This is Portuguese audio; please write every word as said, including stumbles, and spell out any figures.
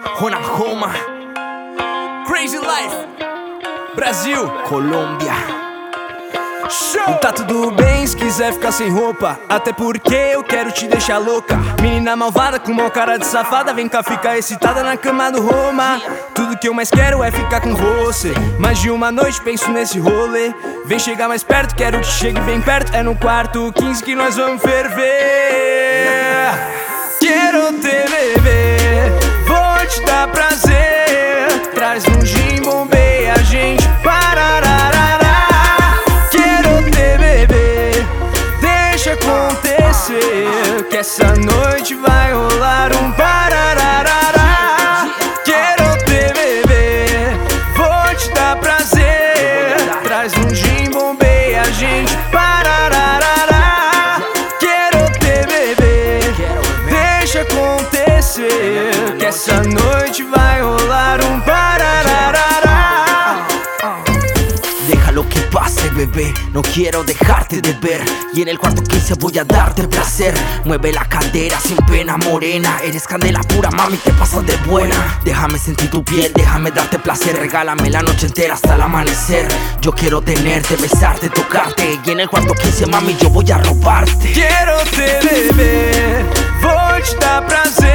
Ronald Roma, Crazy Life, Brasil, Colômbia. Show! Tá tudo bem se quiser ficar sem roupa, até porque eu quero te deixar louca. Menina malvada com mau cara de safada, vem cá ficar excitada na cama do Roma. Tudo que eu mais quero é ficar com você. Mais de uma noite penso nesse rolê. Vem chegar mais perto, quero que chegue bem perto. É no quarto quinze que nós vamos ferver. Quero te beber, vou te dar prazer. Traz um gin, bombeia a gente. Parararará. Quero te beber, deixa acontecer, que essa noite vai rolar um parararará. Quero te beber, vou te dar prazer. Traz um gin, bombeia a gente. Parararará. Quero te beber, deixa acontecer, que essa noite vai rolar um parararará. Déjalo que pase, bebé, no quiero dejarte de ver. Y en el cuarto quince voy a darte placer. Mueve la cadera sin pena, morena. Eres candela pura, mami, te pasas de buena. Déjame sentir tu piel, déjame darte placer. Regálame la noche entera hasta el amanecer. Yo quiero tenerte, besarte, tocarte. Y en el cuarto quince, mami, yo voy a robarte. Quero te beber, vou te dar prazer.